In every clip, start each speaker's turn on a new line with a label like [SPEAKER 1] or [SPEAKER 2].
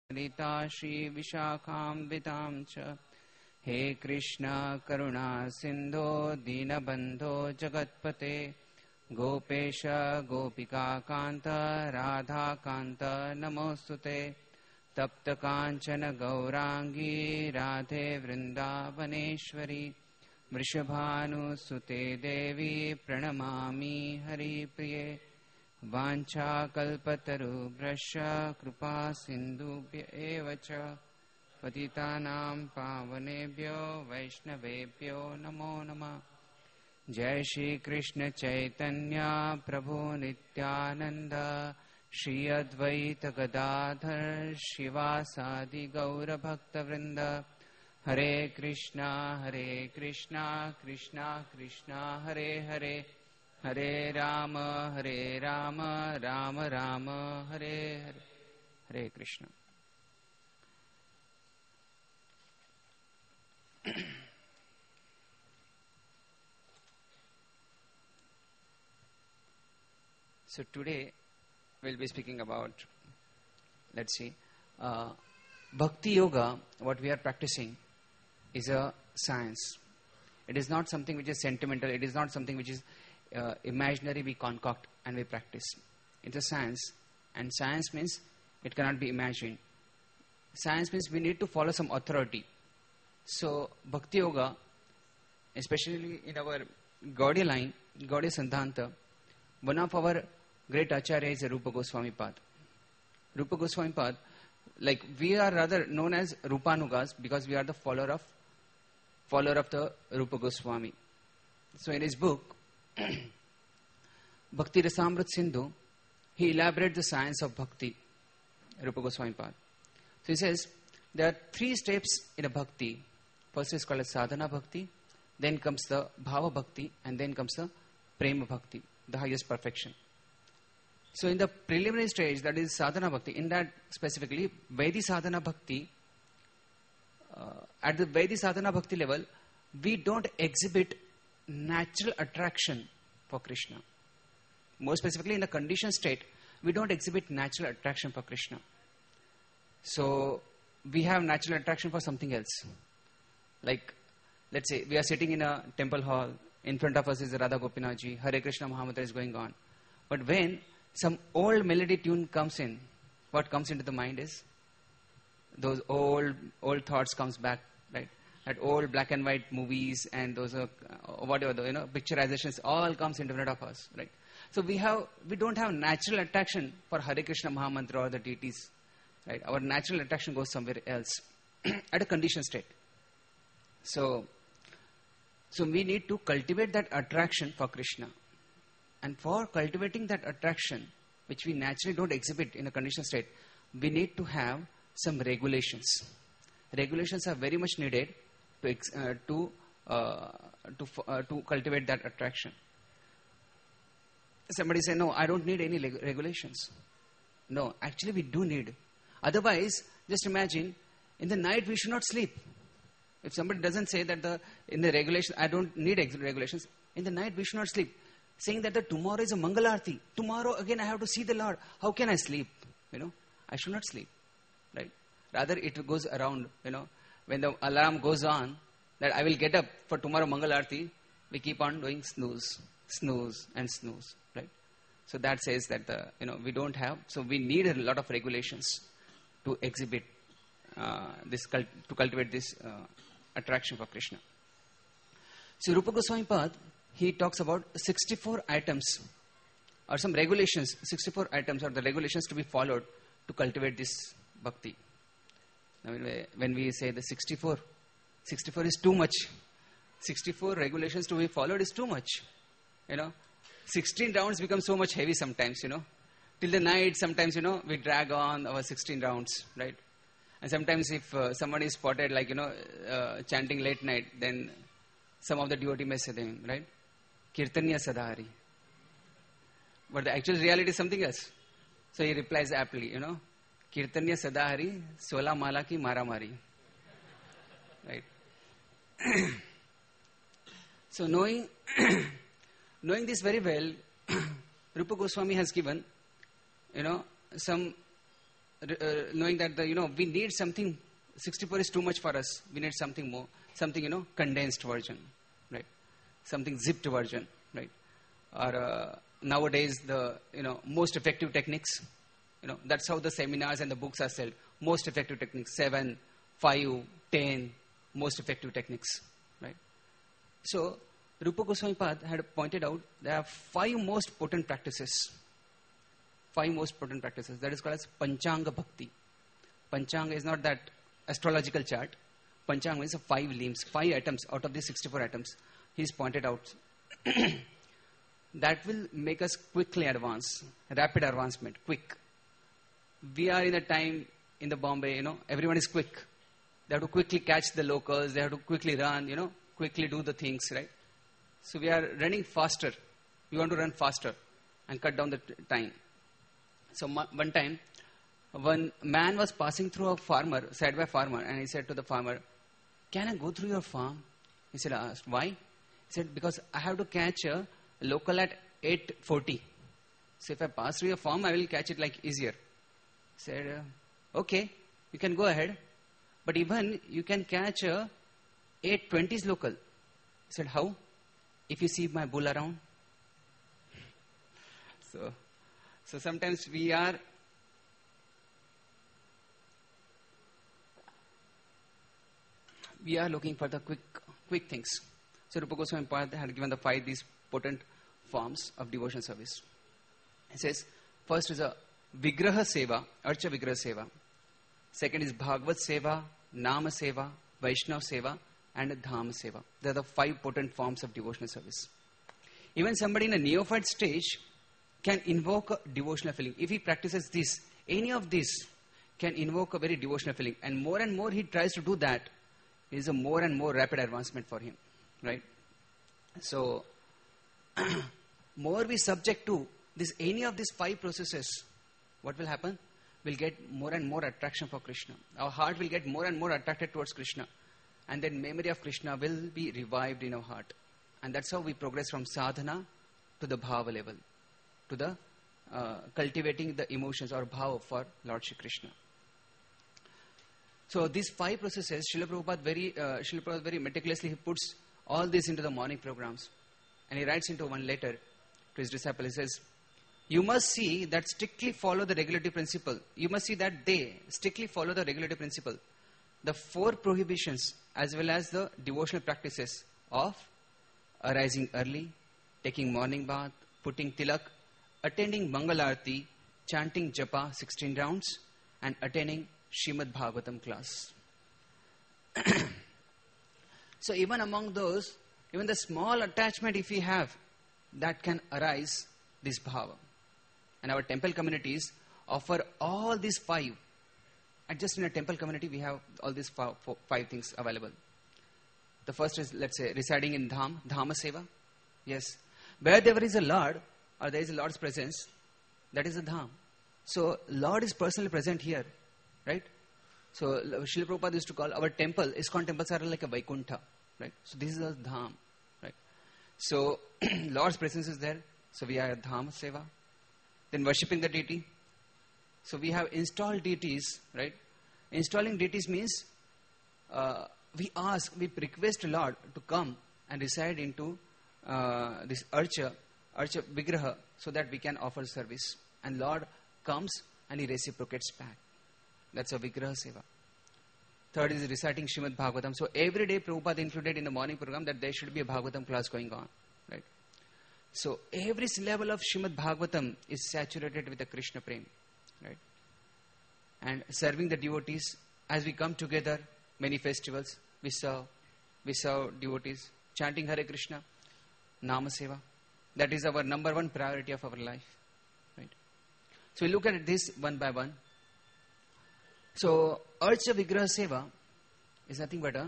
[SPEAKER 1] ललिता श्री विशाखाम्बितां च हे कृष्ण करुणा सिन्धो दीनबन्धो जगत्पते गोपेश गोपिकान्त राधाकान्त नमोऽस्तुते तप्त काञ्चन गौरांगी राधे वृन्दावनेश्वरी वृषभानुसुते देवी प्रणमामि हरिप्रिये वाञ्छाकल्पतरुभ्यश्च कृपा सिन्धुभ्य एव च पतितानां पावनेभ्यो वैष्णवेभ्यो नमो नमः। जय श्री कृष्ण चैतन्य प्रभु नित्यानंद श्री अद्वैत गदाधर शिवासादि गौर भक्तवृंद हरे Krishna Krishna Krishna Hare Hare Hare Ram Ram Ram Hare Hare Hare Krishna. So today we'll be speaking about, let's see, Bhakti Yoga. What we are practicing is a science. It is not something which is sentimental. It is not something which is imaginary we concoct and we practice. It's a science, and science means it cannot be imagined. Science means we need to follow some authority. So Bhakti Yoga, especially in our Gaudiya line, Gaudiya Siddhanta, one of our great acharya is Rupa Goswami Pad. Rupa Goswami Pad, like we are rather known as Rupanugas because we are the follower of the Rupa Goswami. So in his book, Bhakti Rasamrit Sindhu, he elaborates the science of bhakti, Rupa Goswami Pad. So he says, there are 3 steps in a bhakti. First is called as sadhana bhakti, then comes the bhava bhakti, and then comes the prema bhakti, the highest perfection. So in the preliminary stage, that is sadhana bhakti, in that specifically, Vaidhi sadhana bhakti, at the Vaidhi sadhana bhakti level, we don't exhibit natural attraction for Krishna. More specifically, in the conditioned state, we don't exhibit natural attraction for Krishna. So we have natural attraction for something else. Like, let's say, we are sitting in a temple hall, in front of us is Radha Gopinath ji, Hare Krishna Mahamantra is going on. But when some old melody tune comes in, what comes into the mind is those old thoughts comes back, right? That old black and white movies and those whatever picturizations all comes into front of us, right? So we don't have natural attraction for Hare Krishna Mahamantra or the deities, right? Our natural attraction goes somewhere else at a conditioned state. So we need to cultivate that attraction for Krishna. And for cultivating that attraction, which we naturally don't exhibit in a conditioned state, we need to have some regulations. Regulations are very much needed to cultivate that attraction. Somebody say, no, I don't need any regulations. No, actually we do need. Otherwise, just imagine, in the night we should not sleep. If somebody doesn't say that in the regulation, I don't need regulations, in the night we should not sleep. Saying that tomorrow is a Mangalarti. Tomorrow again I have to see the Lord. How can I sleep? I should not sleep. Right? Rather it goes around, when the alarm goes on, that I will get up for tomorrow Mangalarti, we keep on doing snooze and snooze. Right? So that says that we don't have, so we need a lot of regulations to exhibit to cultivate this attraction for Krishna. So Rupa Goswami Pad, he talks about 64 items or some regulations, 64 items are the regulations to be followed to cultivate this bhakti. I mean, when we say the 64 is too much. 64 regulations to be followed is too much. 16 rounds become so much heavy sometimes, Till the night, sometimes, we drag on our 16 rounds, right? And sometimes if someone is spotted, chanting late night, then some of the devotee may say them, right? Kirtanya Sadhari. But the actual reality is something else. So he replies aptly, Kirtanya Sadhari, Sola Mala ki Mara Mari. Right? So knowing this very well, Rupa Goswami has given, some knowing that we need something. 64 is too much for us. We need something more, something condensed version, right? Something zipped version, right? Or nowadays the most effective techniques. That's how the seminars and the books are sold. Most effective techniques, 7, 5, 10, most effective techniques, right? So Rupa Goswami Pad had pointed out there are 5 most potent practices. 5 most potent practices. That is called as Panchanga Bhakti. Panchanga is not that astrological chart. Panchanga means 5 limbs, 5 atoms out of the 64 atoms. He's pointed out that will make us quickly advance, rapid advancement, quick. We are in a time in the Bombay, everyone is quick. They have to quickly catch the locals. They have to quickly run, quickly do the things, right? So we are running faster. We want to run faster and cut down the time. So one time, one man was passing through a farmer, side by farmer, and he said to the farmer, "Can I go through your farm?" He said, "Why?" He said, "Because I have to catch a local at 8:40. So if I pass through your farm, I will catch it like easier." He said, "Okay, you can go ahead. But even you can catch a 8:20's local." He said, "How?" "If you see my bull around." So sometimes we are looking for the quick things. So Rupa Goswami Pad had given the 5 these potent forms of devotion service. He says, first is a Vigraha Seva, Archa Vigraha Seva. Second is Bhagavad Seva, Nama Seva, Vaishnava Seva, and Dham Seva. They are the 5 potent forms of devotional service. Even somebody in a neophyte stage can invoke a devotional feeling. If he practices this, any of this can invoke a very devotional feeling. And more he tries to do that, it is a more and more rapid advancement for him. Right? So, more we subject to any of these 5 processes, what will happen? We'll get more and more attraction for Krishna. Our heart will get more and more attracted towards Krishna. And then memory of Krishna will be revived in our heart. And that's how we progress from sadhana to the bhava level, to the cultivating the emotions or bhava for Lord Shri Krishna. So these 5 processes, Srila Prabhupada very meticulously he puts all this into the morning programs. And he writes into one letter to his disciple, he says, "You must see that strictly follow the regulative principle. You must see that they strictly follow the regulative principle. The 4 prohibitions as well as the devotional practices of arising early, taking morning bath, putting tilak, attending Mangalarti, chanting Japa 16 rounds, and attending Srimad Bhagavatam class." So even among those, even the small attachment if we have, that can arise this bhava. And our temple communities offer all these 5. And just in a temple community, we have all these 5 things available. The first is, let's say, residing in Dham, Dhama Seva. Yes. Where there is a Lord, or there is a Lord's presence, that is a Dham. So, Lord is personally present here, right? So, Srila Prabhupada used to call our temple, ISKCON temples are like a Vaikuntha, right? So, this is a Dham, right? So, Lord's presence is there. So, we are a Dham Seva. Then worshipping the deity. So, we have installed deities, right? Installing deities means we request Lord to come and reside into this Archa Vigraha so that we can offer service. And Lord comes and he reciprocates back. That's a Vigraha Seva. Third is reciting Srimad Bhagavatam. So every day Prabhupada included in the morning program that there should be a Bhagavatam class going on. Right? So every syllable of Srimad Bhagavatam is saturated with the Krishna Prem. Right? And serving the devotees, as we come together, many festivals, we serve devotees, chanting Hare Krishna, Nama Seva. That is our number 1 priority of our life. Right? So we look at this one by one. So, Archa Vigraha Seva is nothing but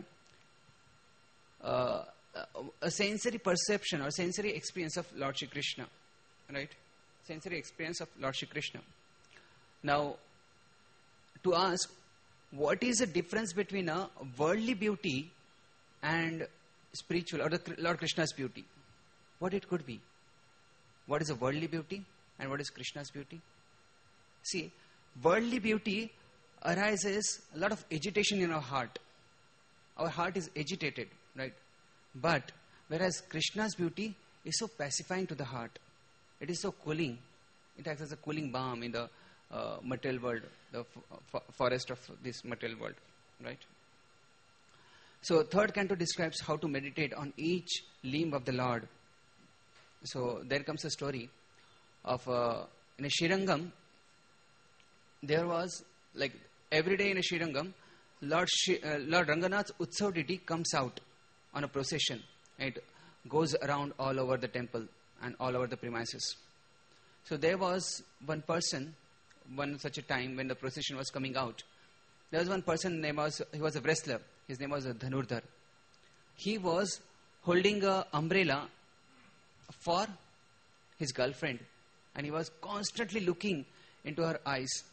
[SPEAKER 1] a sensory perception or sensory experience of Lord Shri Krishna. Right? Sensory experience of Lord Shri Krishna. Now, to ask, what is the difference between a worldly beauty and spiritual, or the Lord Krishna's beauty? What it could be? What is a worldly beauty and what is Krishna's beauty? See, worldly beauty arises a lot of agitation in our heart. Our heart is agitated, right? But whereas Krishna's beauty is so pacifying to the heart. It is so cooling. It acts as a cooling balm in the material world, the forest of this material world, right? So third canto describes how to meditate on each limb of the Lord. So there comes a story of in a Shrirangam, there was like every day in a Shrirangam, Lord Ranganath's Utsav deity comes out on a procession. It goes around all over the temple and all over the premises. So there was one person, one such a time when the procession was coming out. There was one person, he was a wrestler. His name was Dhanurdhar. He was holding an umbrella for his girlfriend. And he was constantly looking into her eyes.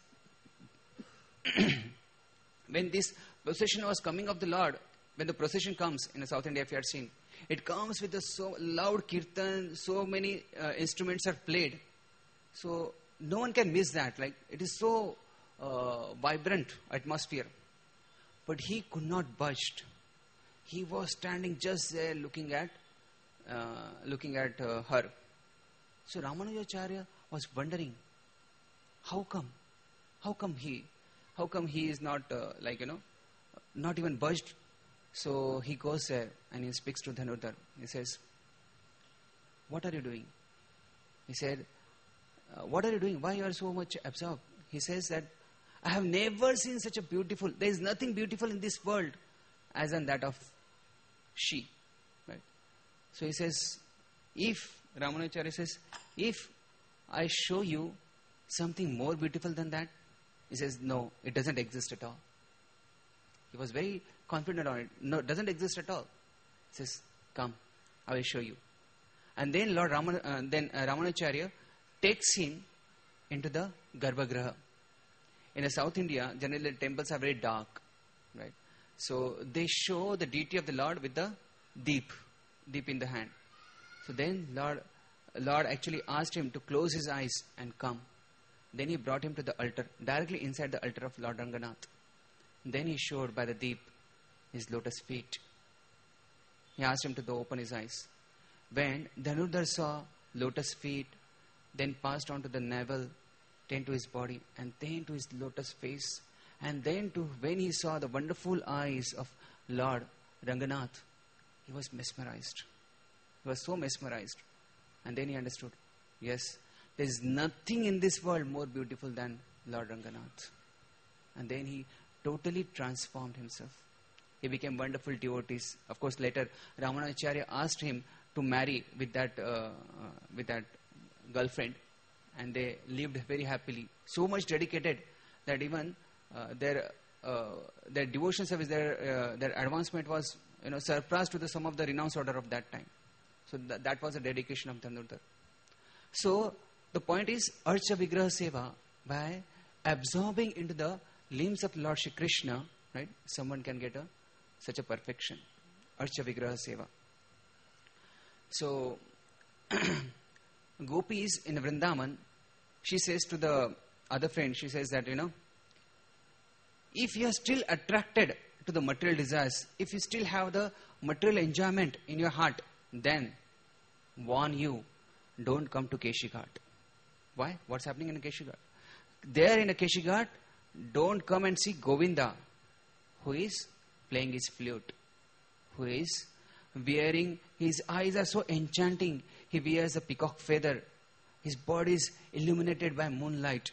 [SPEAKER 1] When this procession was coming of the Lord, when the procession comes in South India, if you have seen, it comes with a so loud kirtan, so many instruments are played. So no one can miss that. Like it is so vibrant atmosphere. But he could not budge. He was standing just there looking at her. So Ramanujacharya was wondering, how come? How come he is not not even budged? So he goes there and he speaks to Dhanurdhar. He says, "What are you doing?" He said, "What are you doing? Why you are so much absorbed?" He says that, "I have never seen such a beautiful, there is nothing beautiful in this world as than that of she." Right? So he says, Ramanujacharya says, "If I show you something more beautiful than that," he says, "No, it doesn't exist at all." He was very confident on it. No, it doesn't exist at all. He says, "Come, I will show you." And then Ramanujacharya takes him into the Garbhagriha. In South India, generally the temples are very dark, right? So they show the deity of the Lord with the deep in the hand. So then Lord actually asked him to close his eyes and come. Then he brought him to the altar, directly inside the altar of Lord Ranganath. Then he showed by the deep his lotus feet. He asked him to open his eyes. When Dhanurdhar saw lotus feet, then passed on to the navel, then to his body, and then to his lotus face, and then to when he saw the wonderful eyes of Lord Ranganath, he was mesmerized. He was so mesmerized. And then he understood, yes, there is nothing in this world more beautiful than Lord Ranganath. And then he totally transformed himself. He became wonderful devotees. Of course, later Ramanujacharya asked him to marry with that girlfriend, and they lived very happily. So much dedicated that even their devotion service, their advancement was surpassed to some of the renounced order of that time. So that was a dedication of Dhanurdhar. So the point is, Archa Vigraha Seva, by absorbing into the limbs of Lord Shri Krishna, right, someone can get such a perfection. Archa Vigraha Seva. So Gopis in Vrindavan, she says to the other friend, she says that, if you are still attracted to the material desires, if you still have the material enjoyment in your heart, then warn you, don't come to Keshi Ghat. Why? What's happening in Keshi Ghat? There in a Keshi Ghat, don't come and see Govinda, who is playing his flute, who is wearing, his eyes are so enchanting, he wears a peacock feather, his body is illuminated by moonlight.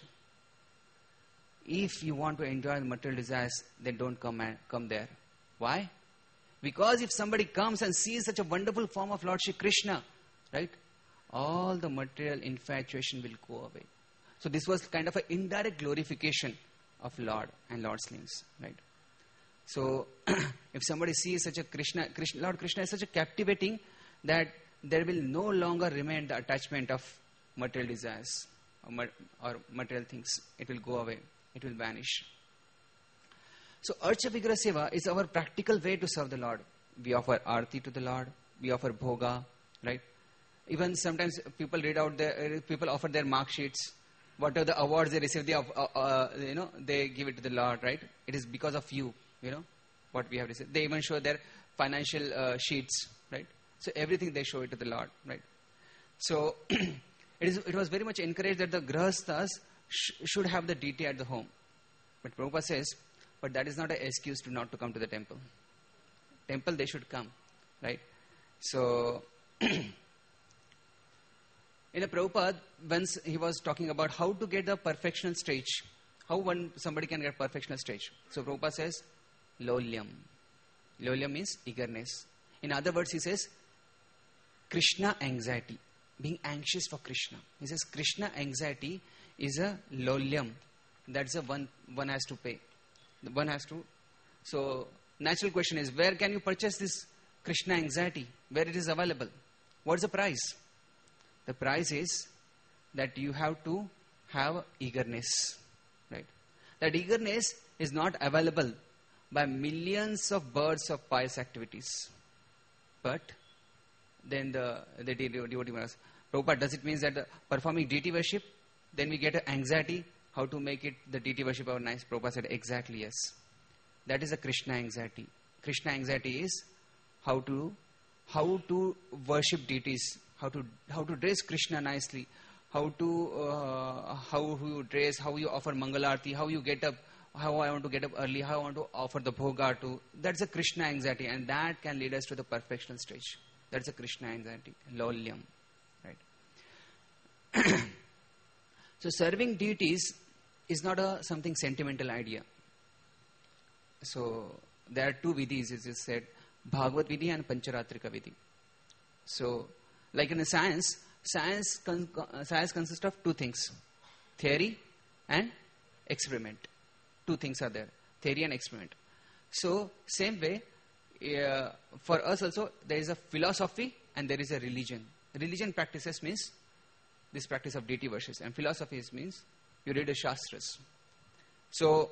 [SPEAKER 1] If you want to enjoy the material desires, then don't come there. Why? Because if somebody comes and sees such a wonderful form of Lord Shri Krishna, right, all the material infatuation will go away. So this was kind of an indirect glorification of Lord and Lord's limbs, right? So if somebody sees such a Lord Krishna is such a captivating that there will no longer remain the attachment of material desires or material things. It will go away. It will vanish. So Archa Vigraha Seva is our practical way to serve the Lord. We offer Aarti to the Lord. We offer Bhoga, right? Even sometimes people offer their mark sheets. What are the awards they receive? They give it to the Lord, right? It is because of you, what we have received. They even show their financial sheets, right? So everything they show it to the Lord, right? So it was very much encouraged that the grahasthas should have the deity at the home. But Prabhupada says, but that is not an excuse to not to come to the temple. Temple they should come, right? So in a Prabhupada, once he was talking about how to get the perfectional stage, how somebody can get perfectional stage. So Prabhupada says, lolyam. Lolyam means eagerness. In other words, he says, Krishna anxiety, being anxious for Krishna. He says, Krishna anxiety is a lolyam. That's the one has to pay. One has to. So, natural question is, where can you purchase this Krishna anxiety? Where it is available? What's the price? The price is that you have to have eagerness, right? That eagerness is not available by millions of birds of pious activities. But then the devotee asks, Prabhupada, does it mean that performing deity worship, then we get an anxiety, how to make it the deity worship our nice? Prabhupada said, exactly, yes. That is a Krishna anxiety. Krishna anxiety is how to worship deities, how to dress Krishna nicely, how you dress, how you offer Mangalarti, how you get up, how I want to get up early, how I want to offer the bhoga to. That's a Krishna anxiety, and that can lead us to the perfectional stage. That's a Krishna anxiety, lolyam, right? So serving deities is not something sentimental idea. So there are two vidhis, as is said, Bhagavad Vidhi and Pancharatrika Vidhi. So, like in a science consists of two things, theory and experiment. Two things are there, theory and experiment. So, same way, for us also, there is a philosophy and there is a religion. Religion practices means this practice of deity worship, and philosophy means you read the Shastras. So,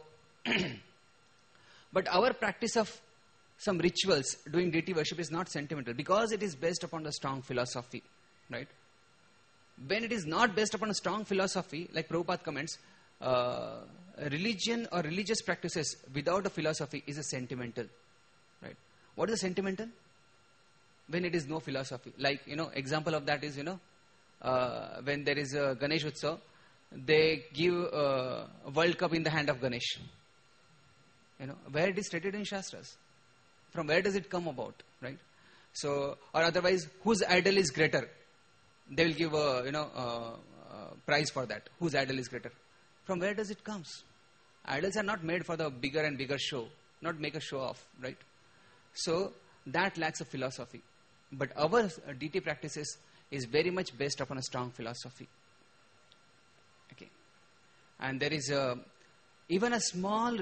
[SPEAKER 1] but our practice of some rituals doing deity worship is not sentimental because it is based upon the strong philosophy, right? When it is not based upon a strong philosophy, like Prabhupada comments, religion or religious practices without a philosophy is a sentimental, right? What is a sentimental? When it is no philosophy. Like, example of that is, when there is a Ganesh Utsav, they give a World Cup in the hand of Ganesh. Where it is stated in Shastras. From where does it come about, right? So, or otherwise, whose idol is greater? They will give a prize for that. Whose idol is greater? From where does it comes? Idols are not made for the bigger and bigger show, not make a show off, right? So that lacks a philosophy. But our deity practices is very much based upon a strong philosophy. Okay, and there is even a small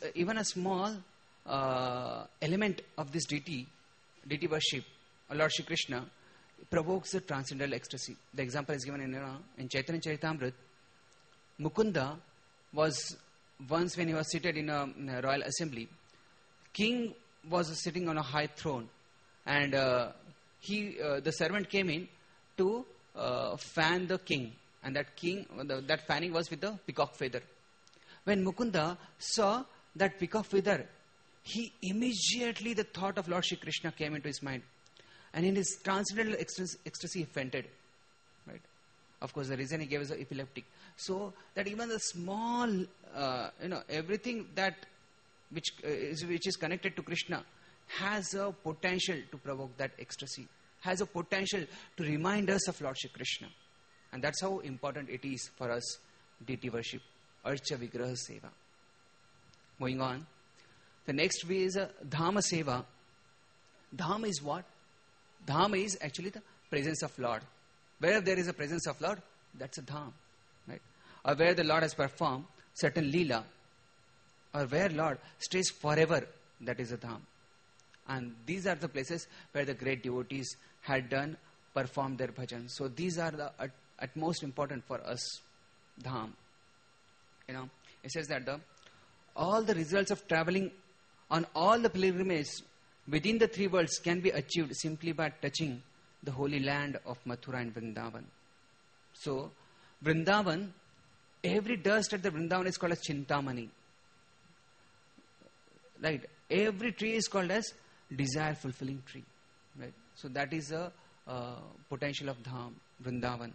[SPEAKER 1] element of this deity worship, Lord Shri Krishna, provokes a transcendental ecstasy. The example is given in Chaitanya Charitamrita. Mukunda was once, when he was seated in a royal assembly, king was sitting on a high throne, and the servant came in to fan the king, and that fanning was with the peacock feather. When Mukunda saw that peacock feather, he immediately, the thought of Lord Shri Krishna came into his mind. And in his transcendental ecstasy, he fainted. Right? Of course, the reason he gave is epileptic. So, that even the small, everything which is connected to Krishna has a potential to provoke that ecstasy, has a potential to remind us of Lord Shri Krishna. And that's how important it is for us, deity worship, Archa Vigraha Seva. Moving on. The next way is a Dhama Seva. Dhama is what? Dhama is actually the presence of Lord. Where there is a presence of Lord, that's a Dham. Right? Or where the Lord has performed certain Leela, or where Lord stays forever, that is a Dham. And these are the places where the great devotees had performed their bhajan. So these are the at most important for us, Dham. It says that all the results of traveling on all the pilgrimages within the three worlds can be achieved simply by touching the holy land of Mathura and Vrindavan. So, Vrindavan Every dust at the Vrindavan is called as Chintamani. Right? Every tree is called as desire fulfilling tree. Right? So that is a potential of Dham, Vrindavan.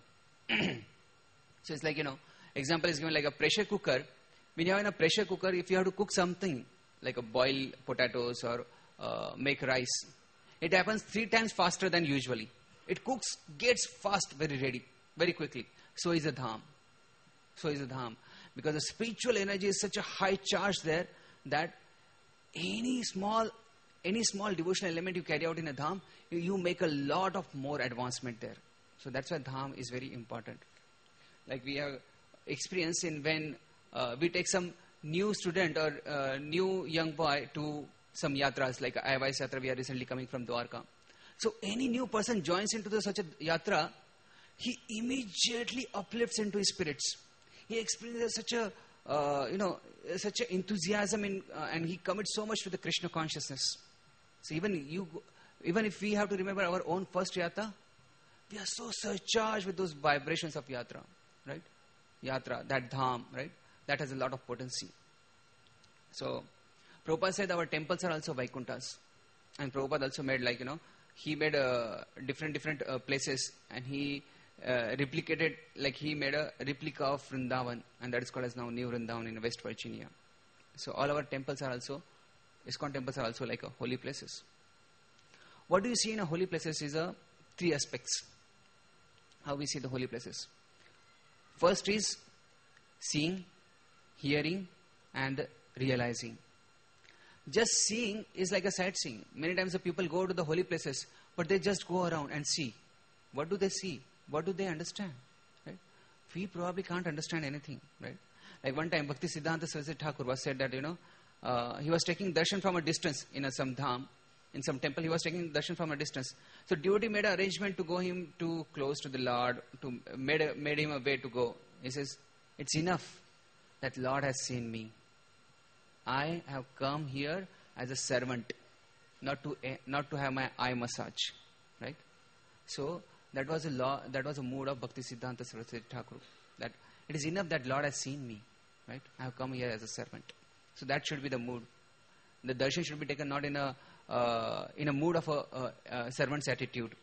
[SPEAKER 1] So it's like, example is given like a pressure cooker. When you have in a pressure cooker, if you have to cook something, like a boil potatoes or make rice, it happens 3 times faster than usually. It cooks, gets fast, very ready, very quickly. So is a Dham. So is a Dham. Because the spiritual energy is such a high charge there that any small devotional element you carry out in a Dham, you make a lot of more advancement there. So that's why Dham is very important. Like we have experience in when we take some new student or new young boy to some yatras, like Ayavais Yatra, we are recently coming from Dwarka. So any new person joins into such a yatra, he immediately uplifts into his spirits. He experiences such a, such an enthusiasm and he commits so much to the Krishna consciousness. So even if we have to remember our own first yatra, we are so surcharged with those vibrations of yatra, right? Yatra, that dham, right? That has a lot of potency. So, Prabhupada said our temples are also Vaikunthas. And Prabhupada also made he made different places and he replicated, like he made a replica of Vrindavan, and that is called as now New Vrindavan in West Virginia. So all our temples are also, ISKCON temples are also like holy places. What do you see in a holy places is 3 aspects. How we see the holy places. First is seeing, hearing and realizing. Just seeing is like a sightseeing. Many times the people go to the holy places, but they just go around and see. What do they see? What do they understand? Right? We probably can't understand anything. Right? Like one time, Bhakti Siddhanta Saraswati Thakur was said that, he was taking darshan from a distance in some dham, in some temple. He was taking darshan from a distance. So devotee made an arrangement to go him too close to the Lord, made him a way to go. He says, it's enough that Lord has seen me. I have come here as a servant, not to have my eye massage, right? So that was a mood of Bhakti Siddhanta Saraswati Thakur. That it is enough that Lord has seen me, right? I have come here as a servant. So that should be the mood. The darshan should be taken not in a mood of a servant's attitude.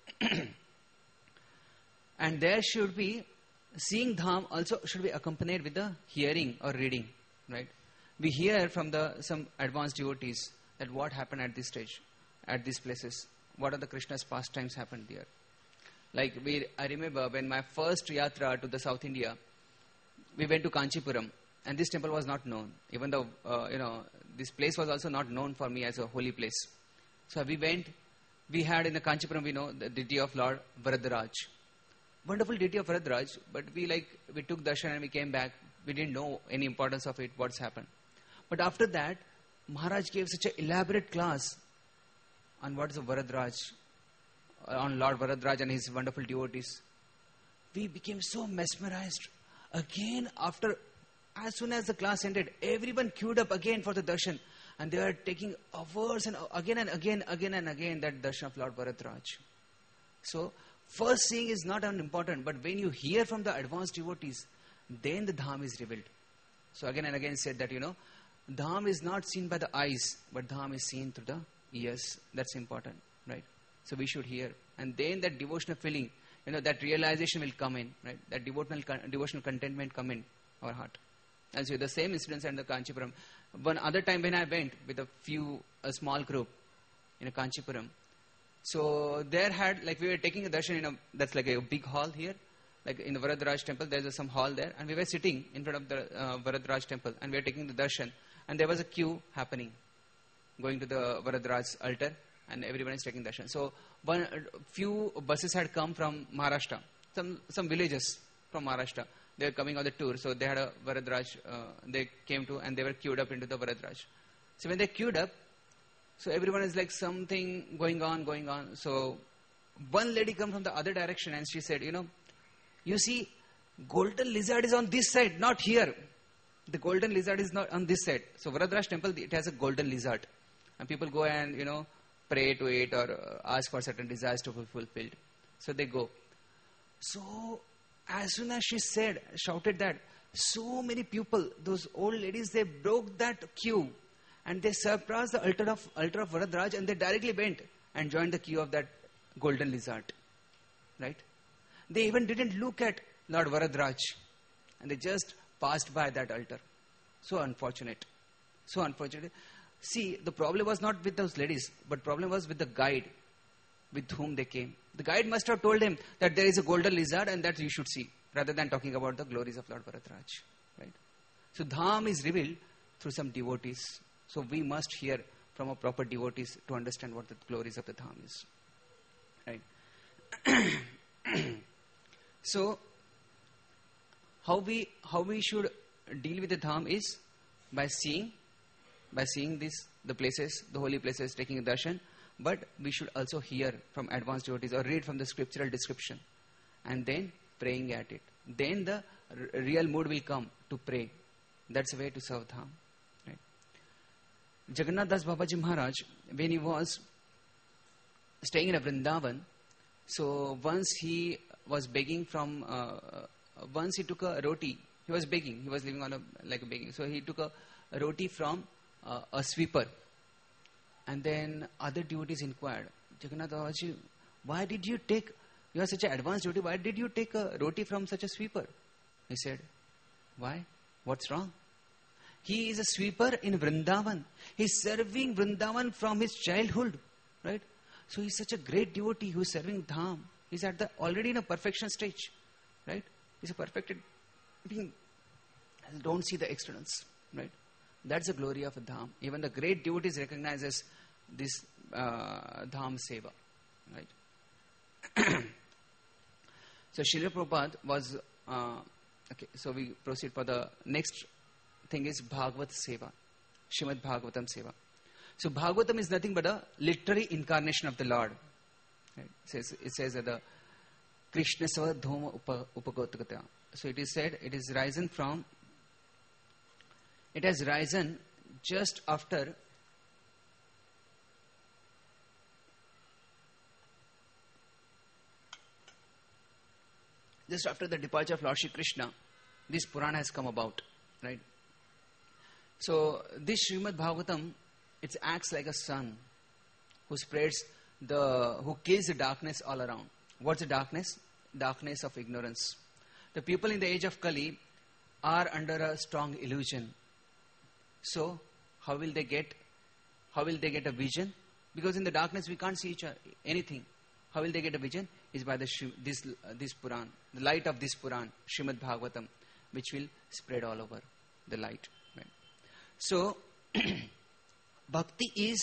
[SPEAKER 1] And there should be seeing dham also should be accompanied with the hearing or reading, right? We hear from some advanced devotees that what happened at this stage, at these places. What are the Krishna's pastimes happened there? Like I remember when my first yatra to the South India, we went to Kanchipuram, and this temple was not known. Even though this place was also not known for me as a holy place. So we went. We had in the Kanchipuram, we know the deity of Lord Varadaraj. Wonderful deity of Varadaraj, but we took darshan and we came back. We didn't know any importance of it, what's happened. But after that, Maharaj gave such an elaborate class on what is a Varadaraj, on Lord Varadaraj and his wonderful devotees. We became so mesmerized. Again, as soon as the class ended, everyone queued up again for the darshan. And they were taking hours and again and again that darshan of Lord Varadaraj. So, first seeing is not unimportant, but when you hear from the advanced devotees, then the dham is revealed. So again and again said that, dham is not seen by the eyes, but dham is seen through the ears. That's important, right? So we should hear. And then that devotional feeling, that realization will come in, right? That devotional contentment come in our heart. And so the same incidents at the Kanchipuram. One other time when I went with a small group in a Kanchipuram. So there we were taking a darshan that's like a big hall here. Like in the Varadaraj temple, there's some hall there. And we were sitting in front of the Varadaraj temple. And we were taking the darshan. And there was a queue happening. Going to the Varadaraj altar. And everyone is taking darshan. So few buses had come from Maharashtra. Some villages from Maharashtra. They were coming on the tour. So they had a Varadaraj. They came to and they were queued up into the Varadaraj. So when they queued up, so everyone is like something going on. So one lady come from the other direction and she said, you see, golden lizard is on this side, not here. The golden lizard is not on this side. So Varadaraj temple, it has a golden lizard. And people go and, pray to it or ask for certain desires to be fulfilled. So they go. So as soon as she shouted that, So many people, those old ladies, they broke that queue and they surpassed the altar of Varadraj, and they directly went and joined the queue of that golden lizard. Right? They even didn't look at Lord Varadraj, and they just passed by that altar. So unfortunate. So unfortunate. See, the problem was not with those ladies, but problem was with the guide with whom they came. The guide must have told him that there is a golden lizard and that you should see, rather than talking about the glories of Lord Varadraj. Right? So Dham is revealed through some devotees. So we must hear from a proper devotees to understand what the glories of the Dham is. Right? So how we should deal with the Dham is by seeing the places, the holy places, taking a darshan. But we should also hear from advanced devotees or read from the scriptural description, and then praying at it. Then the real mood will come to pray. That's the way to serve Dham. Right? Jagannath Das Babaji Maharaj, when he was staying in a Vrindavan, so once he was begging from, once he took a roti. He was begging. He was living on a begging. So he took a roti from a sweeper. And then other devotees inquired, Jagannath Babaji, why did you take, you are such an advanced devotee, why did you take a roti from such a sweeper? He said, why? What's wrong? He is a sweeper in Vrindavan. He is serving Vrindavan from his childhood. Right? So he is such a great devotee who is serving Dham. He is already in a perfection stage. Right? He is a perfected being. Don't see the externals. Right? That's the glory of a Dham. Even the great devotees recognizes this Dham Seva. Right? So Srila Prabhupada was... okay, so we proceed for the next thing is Bhagavad Seva. Srimad Bhagavatam Seva. So Bhagavatam is nothing but a literary incarnation of the Lord. Right? It says that the Krishna Sava Dhoma Upagotakata. So it is said, it has risen just after the departure of Lord Shri Krishna. This Purana has come about, right? So this Srimad Bhagavatam, it acts like a sun who kills the darkness all around. What's the darkness? Darkness of ignorance. The people in the age of Kali are under a strong illusion. So, how will they get a vision? Because in the darkness we can't see anything. How will they get a vision? Is by this Puran, the light of this Puran, Srimad Bhagavatam, which will spread all over the light. Right? So, bhakti.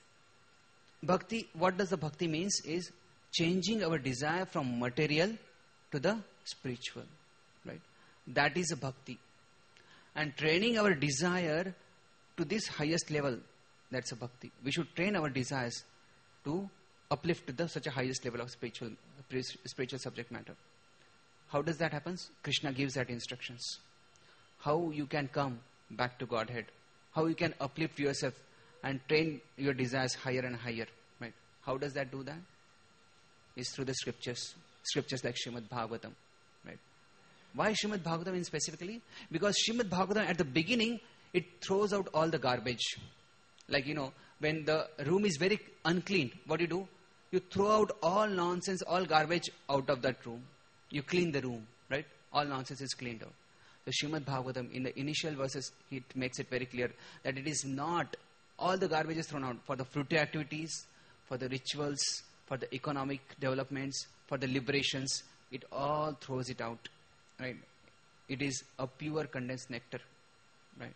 [SPEAKER 1] What does the bhakti means? Is changing our desire from material to the spiritual. Right? That is a bhakti. And training our desire to this highest level, that's a bhakti. We should train our desires to uplift to such a highest level of spiritual subject matter. How does that happen? Krishna gives that instructions. How you can come back to Godhead. How you can uplift yourself and train your desires higher and higher. Right? How does that do that? It's through the scriptures. Scriptures like Srimad Bhagavatam. Right? Why Srimad Bhagavatam specifically? Because Srimad Bhagavatam at the beginning, it throws out all the garbage. Like, when the room is very unclean, what do? You throw out all nonsense, all garbage out of that room. You clean the room, right? All nonsense is cleaned out. The Srimad Bhagavatam, in the initial verses, it makes it very clear that it is not, all the garbage is thrown out for the fruity activities, for the rituals, for the economic developments, for the liberations. It all throws it out, right? It is a pure condensed nectar, right?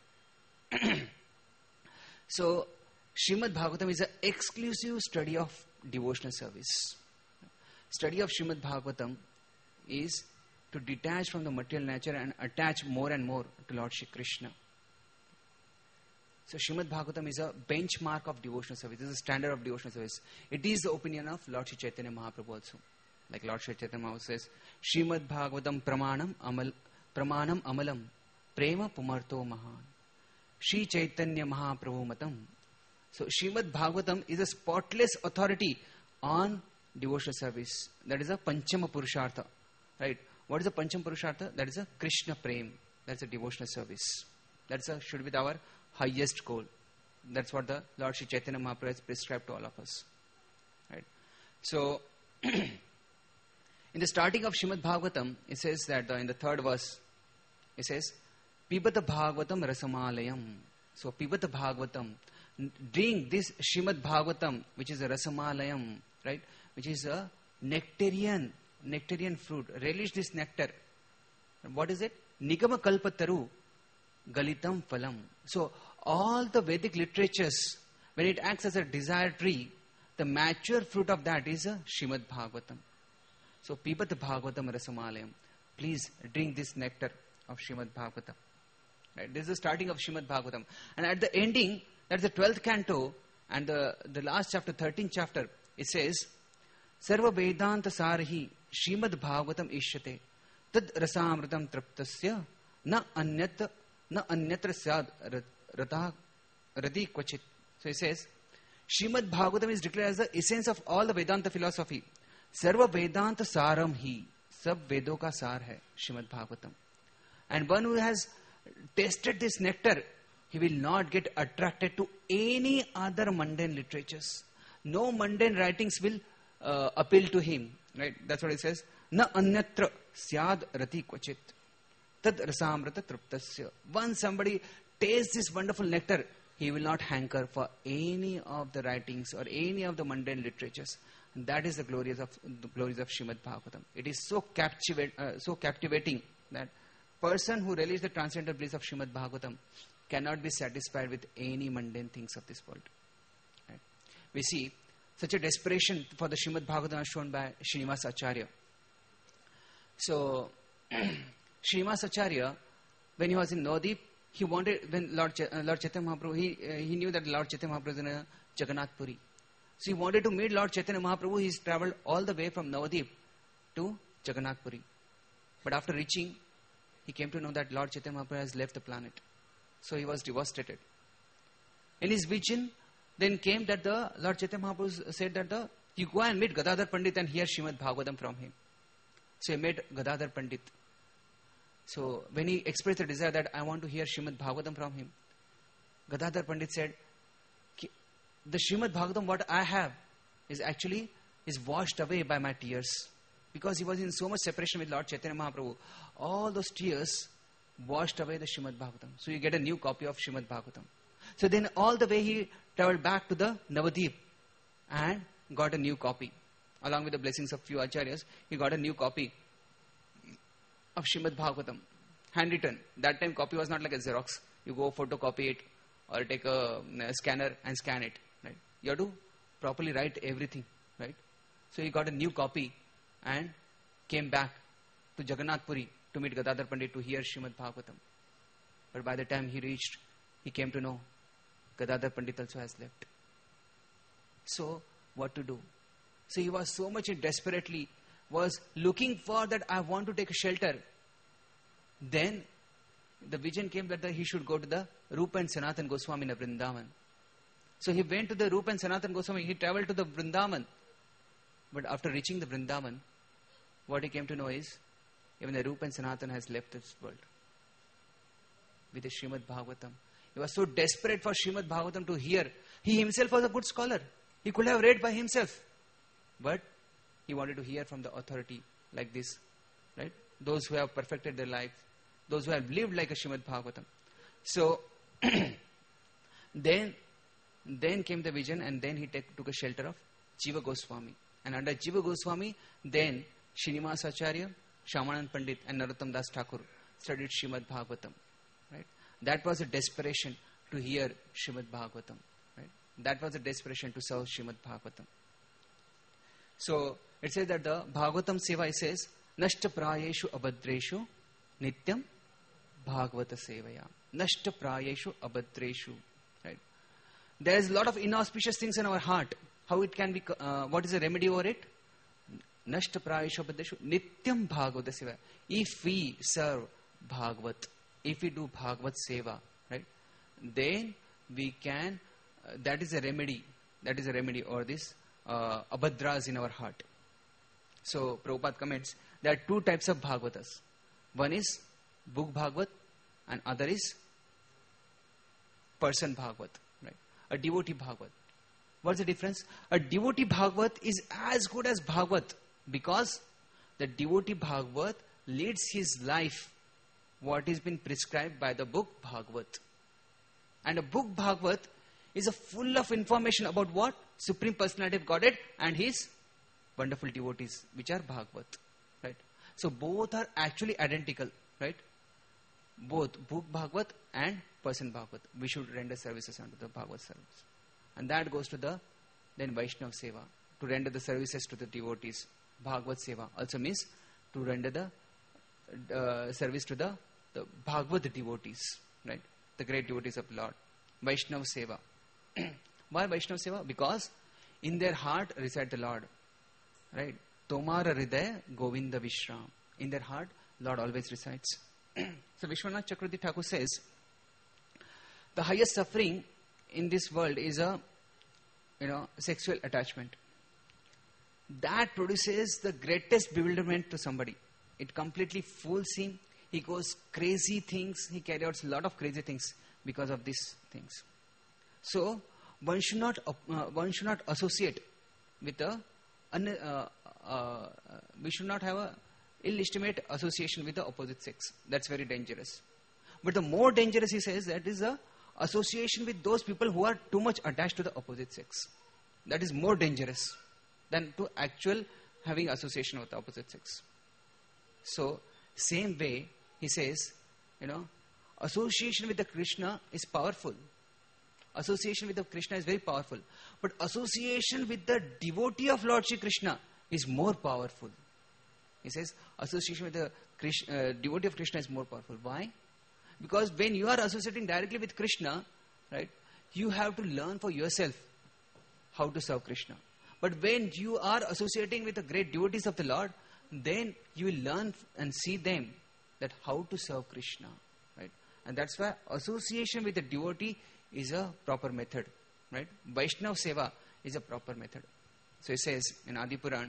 [SPEAKER 1] So, Srimad Bhagavatam is an exclusive study of devotional service. Study of Srimad Bhagavatam is to detach from the material nature and attach more and more to Lord Shri Krishna. So Srimad Bhagavatam is a benchmark of devotional service. It is a standard of devotional service. It is the opinion of Lord Shri Chaitanya Mahaprabhu also. Like Lord Shri Chaitanya Mahaprabhu says, Srimad Bhagavatam pramanam amalam prema pumarto mahan. Shri Chaitanya Mahaprabhu matam. So Srimad Bhagavatam is a spotless authority on devotional service. That is a Panchama Purushartha. Right? What is a Panchama Purushartha? That is a Krishna Prem. That's a devotional service. Should be our highest goal. That's what the Lord Sri Chaitanya Mahaprabhu has prescribed to all of us. Right? So, in the starting of Srimad Bhagavatam, it says that in the third verse, it says, Pibata Bhagavatam Rasamalayam. So, Pibata Bhagavatam, drink this Srimad Bhagavatam, which is a Rasamalayam, right? Which is a nectarian fruit. Relish this nectar. What is it? Nigama Kalpataru Galitam Phalam. So, all the Vedic literatures, when it acts as a desire tree, the mature fruit of that is a Srimad Bhagavatam. So, Pibata Bhagavatam Rasamalayam. Please drink this nectar of Srimad Bhagavatam. Right? This is the starting of Srimad Bhagavatam. And at the ending, that's the 12th canto, and the last chapter, 13th chapter, it says, Sarva Vedanta Sarahi Srimad Bhagavatam Ishyate Tad Rasamritam Traptasya Na Anyatra Syad Rati Kvachit. So it says, Srimad Bhagavatam is declared as the essence of all the Vedanta philosophy. Sarva Vedanta Saram Hi. Sab Vedo ka sar hai, Srimad Bhagavatam. And one who has tasted this nectar, he will not get attracted to any other mundane literatures. No mundane writings will appeal to him. Right? That's what it says. Na anyatra syad rati kvachit. Tad rasamrata truptasya. Once somebody tastes this wonderful nectar, he will not hanker for any of the writings or any of the mundane literatures. And that is the glories of Srimad Bhagavatam. It is so captivating that person who relishes the transcendental bliss of Srimad Bhagavatam cannot be satisfied with any mundane things of this world. Right? We see such a desperation for the Srimad Bhagavatam shown by Srinivas Acharya. So, Srinivas Acharya, when he was in Navadvip, he wanted, when Lord Chaitanya Mahaprabhu, he knew that Lord Chaitanya Mahaprabhu is in Jagannath Puri. So he wanted to meet Lord Chaitanya Mahaprabhu. He's travelled all the way from Navadvip to Jagannath Puri. But after reaching, he came to know that Lord Chaitanya Mahaprabhu has left the planet. So he was devastated. In his vision, then came that the Lord Chaitanya Mahaprabhu said that you go and meet Gadadhar Pandit and hear Srimad Bhagavatam from him. So he met Gadadhar Pandit. So when he expressed the desire that I want to hear Srimad Bhagavatam from him, Gadadhar Pandit said, the Srimad Bhagavatam what I have is washed away by my tears. Because he was in so much separation with Lord Chaitanya Mahaprabhu, all those tears washed away the Srimad Bhagavatam. So you get a new copy of Srimad Bhagavatam. So then all the way he travelled back to the Navadvip and got a new copy. Along with the blessings of few acharyas, he got a new copy of Srimad Bhagavatam, handwritten. That time copy was not like a Xerox. You go photocopy it or take a scanner and scan it. Right? You have to properly write everything. Right? So he got a new copy and came back to Jagannath Puri to meet Gadadhar Pandit to hear Srimad Bhagavatam. But by the time he reached, he came to know Gadadhar Pandit also has left. So, what to do? So he was so much desperately was looking for that I want to take a shelter. Then the vision came that he should go to the Rupa and Sanatan Goswami in Vrindavan. So he went to the Rupa and Sanatan Goswami. He travelled to the Vrindavan. But after reaching the Vrindavan, what he came to know is even the Rupa and Sanatan has left this world with the Srimad Bhagavatam. He was so desperate for Srimad Bhagavatam to hear. He himself was a good scholar. He could have read by himself. But he wanted to hear from the authority like this. Right? Those who have perfected their life. Those who have lived like a Srimad Bhagavatam. So, then came the vision and then he took a shelter of Jiva Goswami. And under Jiva Goswami, then Srinivas Acharya, Shyamanand Pandit and Narottam Das Thakur studied Srimad Bhagavatam. Right? That was a desperation to hear Srimad Bhagavatam. Right? That was a desperation to serve Srimad Bhagavatam. So, it says that the Bhagavatam Seva, it says, Nashta Prayeshu Abhadreshu Nityam Bhagavata Sevaya. Nashta Prayeshu Abhadreshu. Right? There is a lot of inauspicious things in our heart. How it can be, what is the remedy for it? Nashta Prayeshu Abhadreshu Nityam Bhagavata Sevaya. If we serve Bhagavat, if we do Bhagavat Seva, right, then we can, that is a remedy. That is a remedy or this abhadras in our heart. So, Prabhupada comments, there are two types of Bhagavatas. One is Book Bhagavat and other is person Bhagavad, right? A devotee Bhagavad. What's the difference? A devotee Bhagavad is as good as Bhagavad because the devotee Bhagavad leads his life what is been prescribed by the book Bhagavad. And a book Bhagavad is a full of information about what? Supreme Personality of Godhead and his wonderful devotees, which are Bhagavad. Right? So both are actually identical. Right? Both book Bhagavad and person Bhagavad. We should render services unto the Bhagavad service. And that goes to the then Vaishnava Seva. To render the services to the devotees. Bhagavad Seva also means to render the service to the Bhagavad devotees. Right? The great devotees of Lord. Vaishnava Seva. Why Vaishnava Seva? Because in their heart reside the Lord. Right? Tomara Hridaya Govinda Vishram. In their heart, Lord always resides. So Vishwanath Chakravarti Thakur says, the highest suffering in this world is a sexual attachment. That produces the greatest bewilderment to somebody. It completely fools him. He goes crazy things. He carries out a lot of crazy things because of these things. So one should not associate with we should not have a illegitimate association with the opposite sex. That's very dangerous. But the more dangerous, he says, that is a association with those people who are too much attached to the opposite sex. That is more dangerous than to actual having association with the opposite sex. So, same way, he says, association with the Krishna is powerful. Association with the Krishna is very powerful. But association with the devotee of Lord Shri Krishna is more powerful. He says, association with the devotee of Krishna is more powerful. Why? Because when you are associating directly with Krishna, right, you have to learn for yourself how to serve Krishna. But when you are associating with the great devotees of the Lord, then you will learn and see them that how to serve Krishna. Right? And that's why association with the devotee is a proper method. Right? Vaishnava Seva is a proper method. So he says in Adi Puran,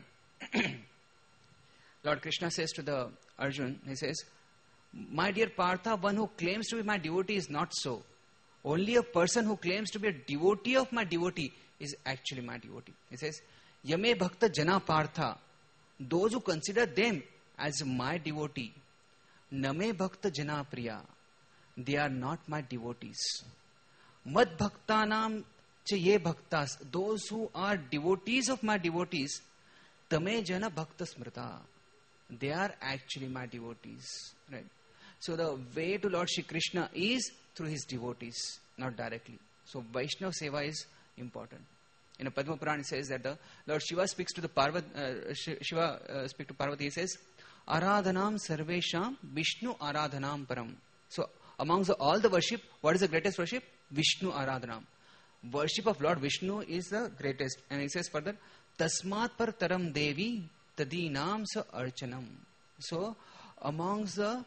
[SPEAKER 1] Lord Krishna says to the Arjun, he says, my dear Partha, one who claims to be my devotee is not so. Only a person who claims to be a devotee of my devotee is actually my devotee. He says, Yame Bhakta Jana Partha, those who consider them as my devotee, Name Bhakta Jana Priya, they are not my devotees. Mad Bhaktanam Cha Ye Bhaktas, those who are devotees of my devotees, Tame Jana Bhakta Smrita, they are actually my devotees. Right? So the way to Lord Shri Krishna is through his devotees, not directly. So Vaishnava Seva is important. In a Padma Purana it says that the Lord Shiva speaks to the Parvati, speaks to Parvati, he says, Aradhanam Sarvesham Vishnu Aradhanam Param. So amongst all the worship, what is the greatest worship? Vishnu Aradhanam. Worship of Lord Vishnu is the greatest. And he says further, Tasmat par taram devi tadinam sa archanam. So amongst the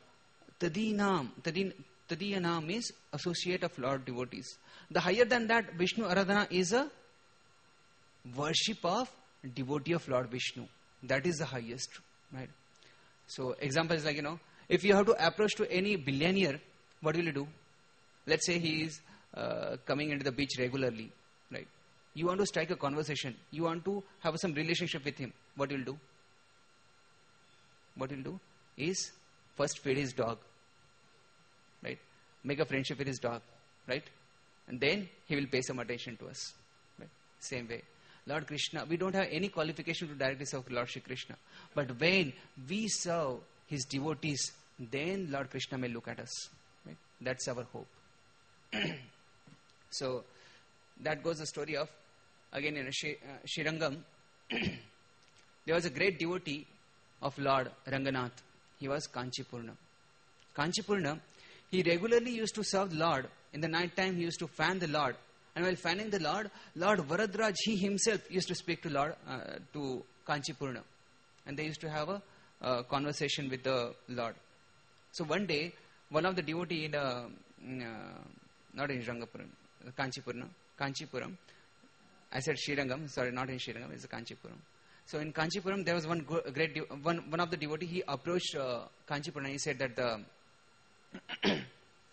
[SPEAKER 1] Tadiyanam is associate of Lord devotees. The higher than that, Vishnu Aradhana is a worship of devotee of Lord Vishnu. That is the highest. Right? So example is like, if you have to approach to any billionaire, what will you do? Let's say he is coming into the beach regularly. Right? You want to strike a conversation. You want to have some relationship with him. What will you do? What will do is first feed his dog. Right? Make a friendship with his dog. Right? And then he will pay some attention to us. Right? Same way. Lord Krishna, we don't have any qualification to directly serve Lord Shri Krishna. But when we serve his devotees, then Lord Krishna may look at us. Right? That's our hope. So, that goes the story of, again in Srirangam, there was a great devotee of Lord Ranganath. He was Kanchipurna. Kanchipurna, he regularly used to serve the Lord. In the night time, he used to fan the Lord. And while fanning the Lord, Lord Varadraj, he himself used to speak to to Kanchipurna. And they used to have a conversation with the Lord. So one day, one of the devotee in not in Rangapuram, Kanchipuram. I said Srirangam, sorry, not in Srirangam, it's Kanchipuram. So in Kanchipuram, there was one of the devotee, he approached Kanchipuram and he said that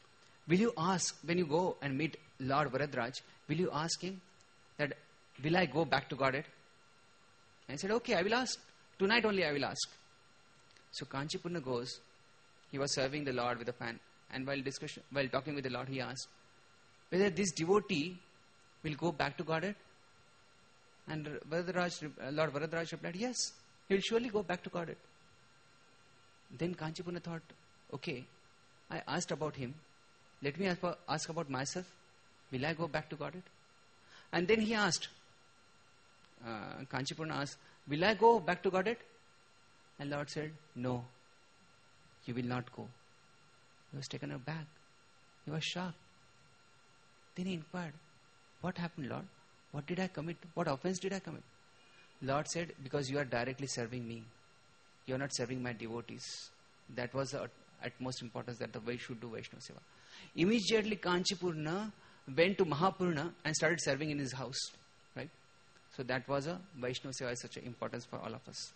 [SPEAKER 1] will you ask, when you go and meet Lord Varadraj, will you ask him that, will I go back to Godhead? And he said, okay, I will ask. Tonight only I will ask. So Kanchipurna goes. He was serving the Lord with a fan. And while talking with the Lord, he asked whether this devotee will go back to Godhead. And Lord Varadraj replied, yes, he will surely go back to Godhead. Then Kanchipurna thought, okay, I asked about him. Let me ask about myself. Will I go back to Godhead? And then he asked, Kanchipurna asked, will I go back to Godhead? And Lord said, no, you will not go. He was taken aback. He was shocked. Then he inquired, what happened, Lord? What did I commit? What offense did I commit? Lord said, because you are directly serving me. You are not serving my devotees. That was the utmost importance that the way should do Vaishnava Seva. Immediately Kanchipurna went to Mahapurna and started serving in his house. Right? So that was a Vaishnava Seva is such an importance for all of us.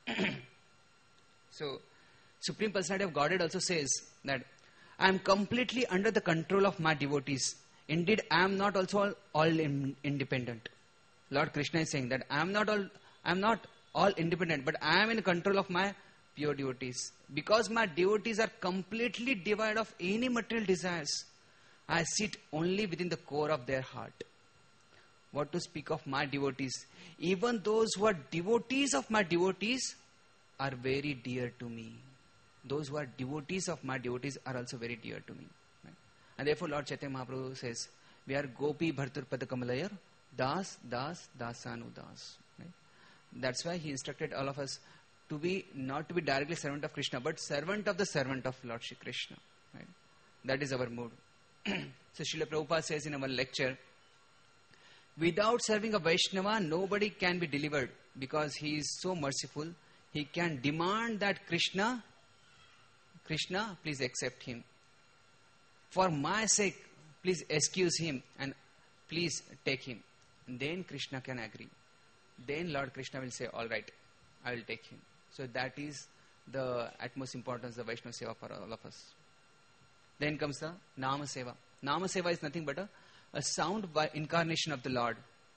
[SPEAKER 1] So Supreme Personality of Godhead also says that I am completely under the control of my devotees. Indeed, I am not also all independent. Lord Krishna is saying that I am not all independent, but I am in control of my pure devotees. Because my devotees are completely devoid of any material desires, I sit only within the core of their heart. What to speak of my devotees? Even those who are devotees of my devotees are very dear to me. Those who are devotees of my devotees are also very dear to me. Right? And therefore Lord Chaitanya Mahaprabhu says, we are Gopi Bhartur Padakamalayar, Das, Das, Dasanu Das. Right? That's why he instructed all of us to be, not to be directly servant of Krishna, but servant of Lord Shri Krishna. Right? That is our mood. So Srila Prabhupada says in our lecture, without serving a Vaishnava, nobody can be delivered, because he is so merciful. He can demand that Krishna, please accept him. For my sake, please excuse him and please take him. And then Krishna can agree. Then Lord Krishna will say, all right, I will take him. So that is the utmost importance of Vaishnava Seva for all of us. Then comes the Nama Seva. Nama Seva is nothing but a sound incarnation of the Lord.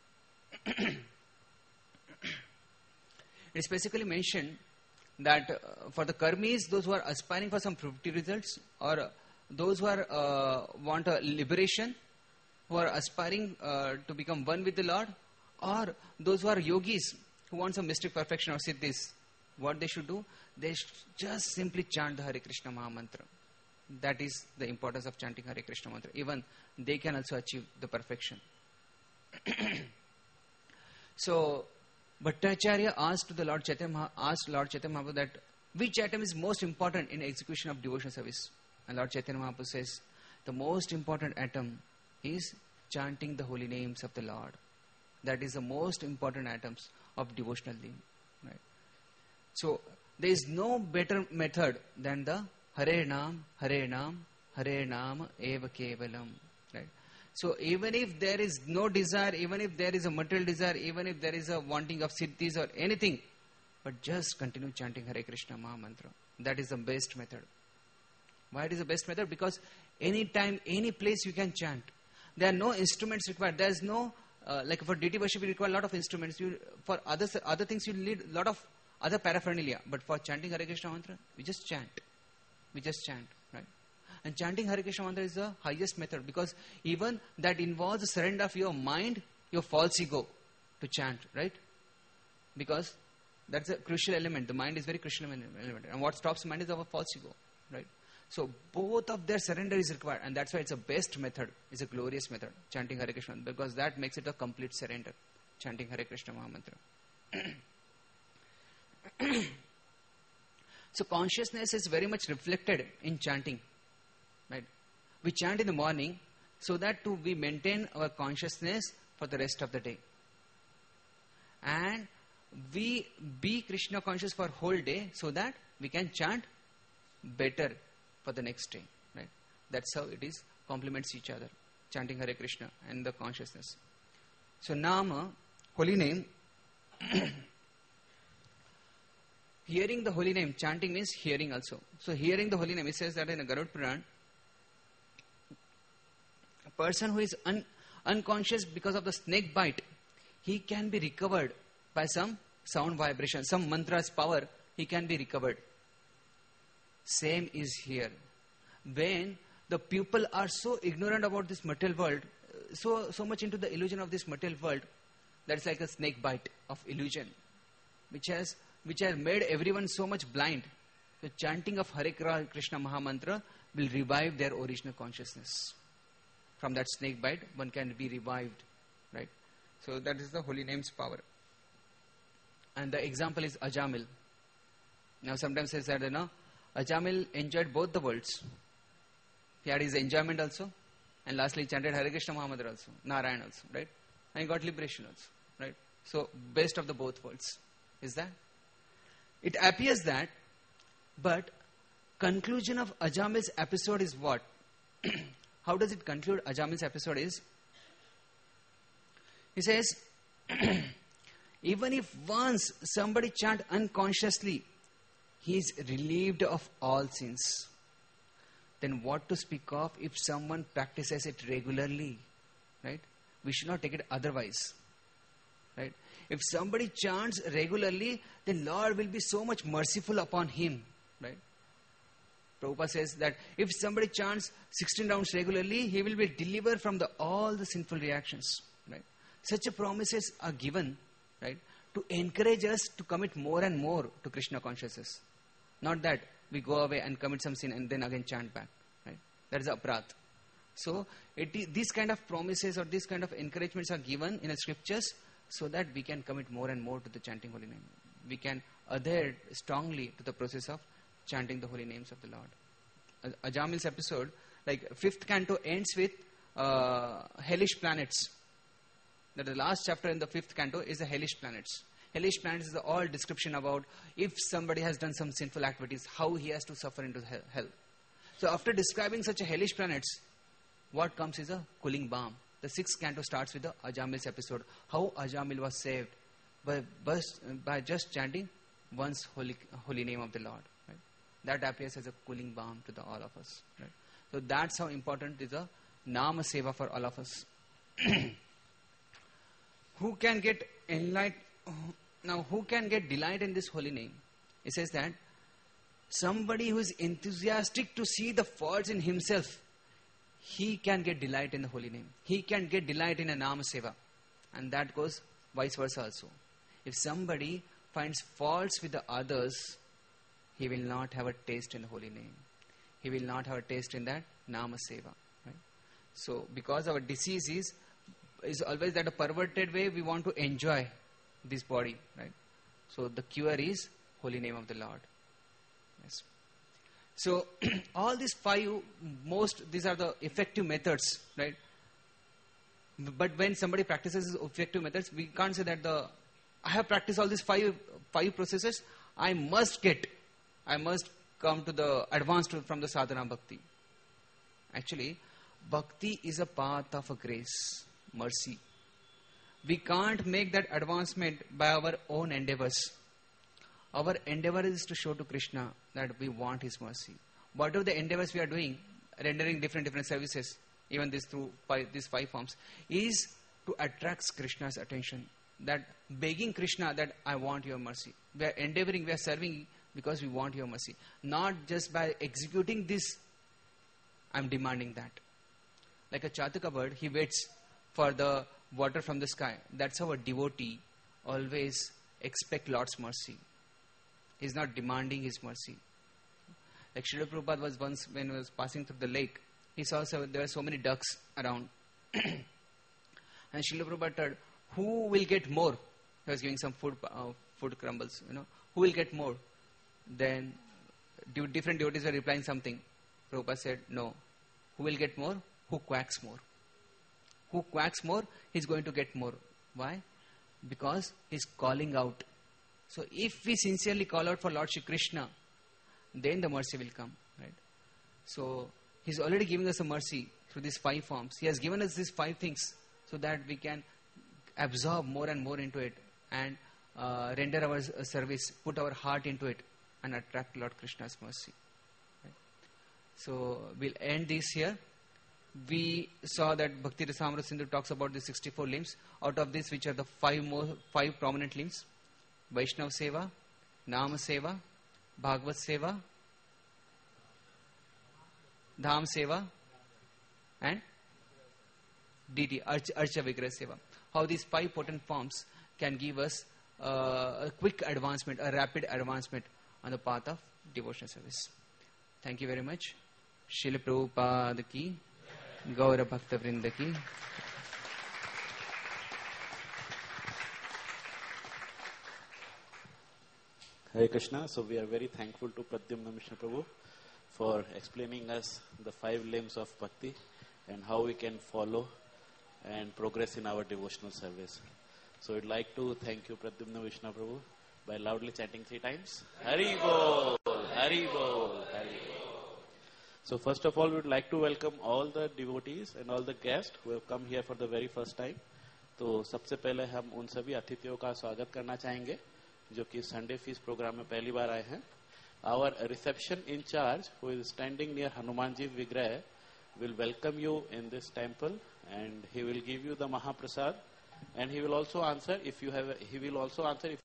[SPEAKER 1] It is basically mentioned that for the karmis, those who are aspiring for some fruity results, or those who are want a liberation, who are aspiring to become one with the Lord, or those who are yogis who want some mystic perfection or siddhis, what they should do? They just simply chant the Hare Krishna Maha Mantra. That is the importance of chanting Hare Krishna Mantra. Even they can also achieve the perfection. So Bhattacharya asked Lord Chaitanya Mahaprabhu that which item is most important in execution of devotional service. And Lord Chaitanya Mahaprabhu says the most important item is chanting the holy names of the Lord. That is the most important items of devotional living. Right? So there is no better method than the Hare Nam, Hare Nam, Hare Nam Eva Kevalam. Right? So even if there is no desire, even if there is a material desire, even if there is a wanting of siddhis or anything, but just continue chanting Hare Krishna Maha Mantra. That is the best method. Why it is the best method? Because anytime, any place you can chant. There are no instruments required. There is no, like for deity worship you require a lot of instruments. For other things you need a lot of other paraphernalia. But for chanting Hare Krishna Mantra, we just chant. We just chant, right? And chanting Hare Krishna Mantra is the highest method, because even that involves the surrender of your mind, your false ego, to chant, right? Because that's a crucial element. The mind is very crucial element. And what stops mind is our false ego, right? So both of their surrender is required, and that's why it's a best method. It's a glorious method, chanting Hare Krishna, because that makes it a complete surrender, chanting Hare Krishna Maha Mantra. So consciousness is very much reflected in chanting, right? We chant in the morning so that we maintain our consciousness for the rest of the day. And we be Krishna conscious for whole day so that we can chant better for the next day, right? That's how it is, complements each other, chanting Hare Krishna and the consciousness. So Nama, holy name, hearing the holy name, chanting means hearing also. So hearing the holy name, it says that in the Garud Puran, person who is unconscious because of the snake bite, he can be recovered by some sound vibration, some mantra's power, he can be recovered. Same is here. When the people are so ignorant about this material world, so much into the illusion of this material world, that's like a snake bite of illusion, which has made everyone so much blind. The chanting of Hare Krishna Mahamantra will revive their original consciousness. From that snake bite, one can be revived, right? So that is the holy name's power. And the example is Ajamil. Now sometimes it said, Ajamil enjoyed both the worlds. He had his enjoyment also, and lastly he chanted Hare Krishna Mahamantra also, Narayan also, right? And he got liberation also, right? So best of the both worlds is that. It appears that, but conclusion of Ajamil's episode is what? How does it conclude Ajamil's episode is, he says, even if once somebody chant unconsciously, he is relieved of all sins. Then what to speak of if someone practices it regularly, right? We should not take it otherwise, right? If somebody chants regularly, then Lord will be so much merciful upon him, right? Prabhupada says that if somebody chants 16 rounds regularly, he will be delivered from all the sinful reactions, right? Such promises are given, right, to encourage us to commit more and more to Krishna consciousness. Not that we go away and commit some sin and then again chant back, right? That is aparat. So these kind of promises or these kind of encouragements are given in the scriptures so that we can commit more and more to the chanting holy name. We can adhere strongly to the process of chanting the holy names of the Lord. Ajamil's episode, like 5th canto ends with hellish planets. That the last chapter in the 5th canto is the hellish planets. Hellish planets is the all description about if somebody has done some sinful activities, how he has to suffer into hell. So after describing such a hellish planets, what comes is a cooling balm. The 6th canto starts with the Ajamil's episode. How Ajamil was saved by just chanting once holy name of the Lord. Right? That appears as a cooling balm to all of us. Right? So that's how important is the Nama Seva for all of us. Who can get enlightened? Now, who can get delight in this holy name? It says that somebody who is enthusiastic to see the faults in himself, he can get delight in the holy name. He can get delight in a Nama Seva. And that goes vice versa also. If somebody finds faults with the others, he will not have a taste in the holy name. He will not have a taste in that Nama Seva. Right? So, because our disease is always that a perverted way we want to enjoy this body, right? So the cure is holy name of the Lord. Yes. So all these these are the effective methods, right? But when somebody practices effective methods, we can't say that I have practiced all these five processes, I must come to the advanced from the sadhana bhakti. Actually, bhakti is a path of grace, mercy. We can't make that advancement by our own endeavors. Our endeavor is to show to Krishna that we want His mercy. Whatever the endeavors we are doing, rendering different services, even this through these 5 forms, is to attract Krishna's attention. That begging Krishna that I want your mercy. We are endeavoring, we are serving because we want your mercy. Not just by executing this, I am demanding that. Like a Chataka bird, he waits for the water from the sky. That's how a devotee always expect Lord's mercy. He's not demanding His mercy. Like Srila Prabhupada was once, when he was passing through the lake, he saw there were so many ducks around. And Srila Prabhupada told, who will get more? He was giving some food crumbles, who will get more? Then different devotees were replying something. Prabhupada said, no. Who will get more? Who quacks more. Who quacks more, he's going to get more. Why? Because he's calling out. So if we sincerely call out for Lord Shri Krishna, then the mercy will come. Right? So he's already giving us a mercy through these 5 forms. He has given us these 5 things so that we can absorb more and more into it and render our service, put our heart into it and attract Lord Krishna's mercy. Right? So we'll end this here. we saw that Bhakti Rasamrita Sindhu talks about the 64 limbs. Out of this, which are the five prominent limbs? Vaishnav Seva, Nama Seva, Bhagavad Seva, Dham Seva, and DD, Archa Vigraha Seva. How these five potent forms can give us a quick advancement, a rapid advancement on the path of devotional service. Thank you very much. Srila Prabhupada ki, Gaura Bhakta Vrinda ki.
[SPEAKER 2] Hare Krishna. So we are very thankful to Pradyumna Mishra Prabhu for explaining us the 5 limbs of bhakti and how we can follow and progress in our devotional service. So we'd like to thank you, Pradyumna Vishnu Prabhu, by loudly chanting 3 times. Hari Bol, Hari Bol, Hari Bol. So first of all, we would like to welcome all the devotees and all the guests who have come here for the very first time. तो सबसे पहले हम उन सभी अतिथियों का स्वागत करना चाहेंगे जो कि संडे फीस प्रोग्राम में पहली बार आए हैं. Our reception in charge, who is standing near Hanumanji Vigraha, will welcome you in this temple, and he will give you the Mahaprasad, and he will also answer if you have. He will also answer if